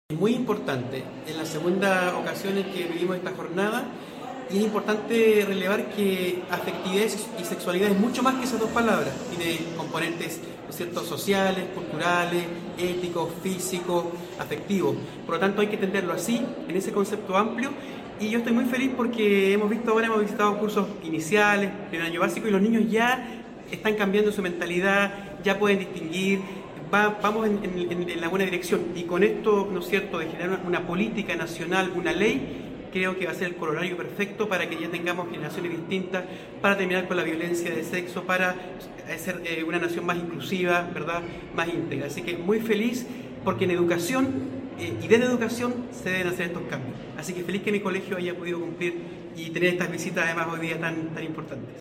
Muy importante, en la segunda ocasión en que vivimos esta jornada, y es importante relevar que afectividad y sexualidad es mucho más que esas dos palabras. Tiene componentes, ¿no es cierto?, sociales, culturales, éticos, físicos, afectivos. Por lo tanto, hay que entenderlo así, en ese concepto amplio. Y yo estoy muy feliz porque hemos visitado cursos iniciales, primer año básico, y los niños ya están cambiando su mentalidad, ya pueden distinguir. Vamos en la buena dirección, y con esto, ¿no es cierto?, de generar una política nacional, una ley, creo que va a ser el corolario perfecto para que ya tengamos generaciones distintas, para terminar con la violencia de sexo, para ser una nación más inclusiva, ¿verdad?, más íntegra. Así que muy feliz porque en educación y desde educación se deben hacer estos cambios. Así que feliz que mi colegio haya podido cumplir y tener estas visitas además hoy día tan importantes.